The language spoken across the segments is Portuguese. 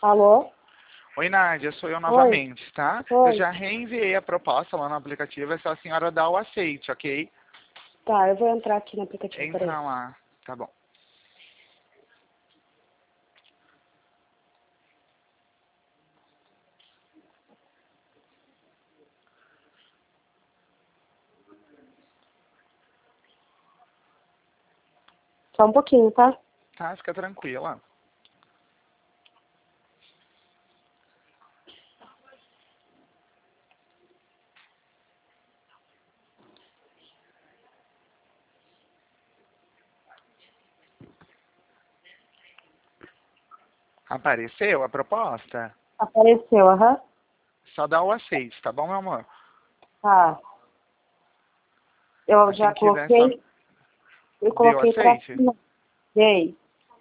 Alô? Oi, Nádia, sou eu Oi. novamente, tá? Eu Oi. já reenviei a proposta lá no aplicativo, é só a senhora dar o aceite, ok? Tá, eu vou entrar aqui no aplicativo, peraí. Entra lá, tá bom. Só um pouquinho, tá? Tá, fica tranquila. Apareceu a proposta? Apareceu, aham. Só dá o aceite, tá bom, meu amor? Tá. Eu Assim já que der, só coloquei, eu deu coloquei pra aceite? cima. Dei.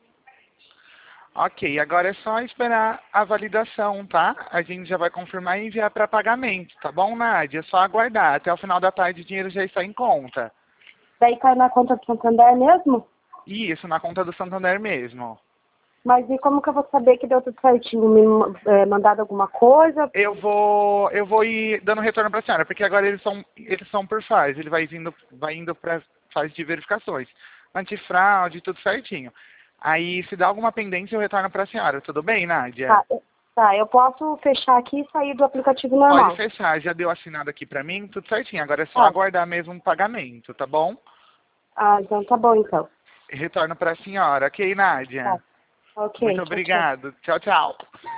Ok, agora é só esperar a validação, tá? A gente já vai confirmar e enviar para pagamento, tá bom, Nádia? É só aguardar. Até o final da tarde o dinheiro já está em conta. Daí cai na conta do Santander mesmo? Isso, na conta do Santander mesmo. Mas e como que eu vou saber que deu tudo certinho? Mandado alguma coisa? Eu vou ir dando retorno para a senhora, porque agora eles são por fase. Ele vai indo para fase de verificações. Antifraude, tudo certinho. Aí, se dá alguma pendência, eu retorno para a senhora. Tudo bem, Nádia? Tá, tá, eu posso fechar aqui e sair do aplicativo Pode normal. fechar, já deu assinado aqui para mim, tudo certinho. Agora é só Tá. aguardar mesmo o pagamento, tá bom? Ah, então tá bom então. Retorno para a senhora. Ok, Tá. Nádia? Ok, Muito tchau, tchau. obrigado. Tchau, tchau.